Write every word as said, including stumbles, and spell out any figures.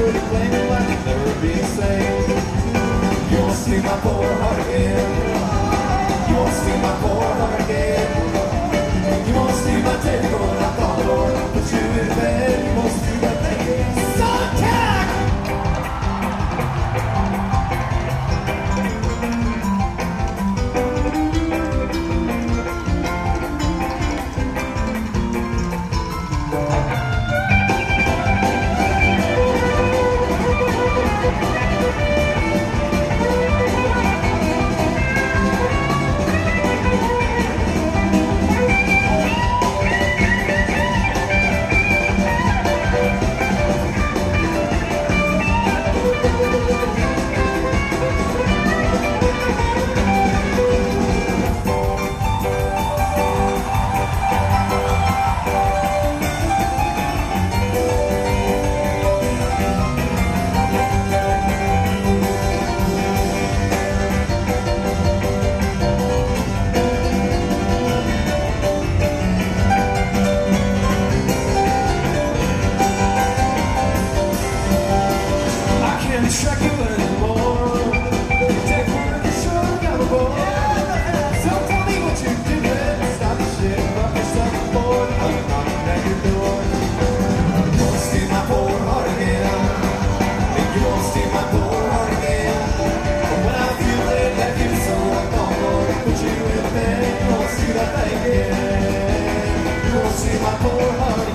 you're blaming like you'll never be the same. You won't see my poor heart again. You won't see my poor heart again. You won't see my table when I thought, Lord, put you in bed. You won't see my thing. Sontag! Track you anymore. Take one of the show, got a boy. So tell me what you're doing. Stop the shit, fuck yourself aboard. I'm knocking at your door. You won't see my poor heart again. And you won't see my poor heart again. But when I feel it, that you so like oh Lord, put you in bed. You won't see that thing again. You won't see my poor heart again.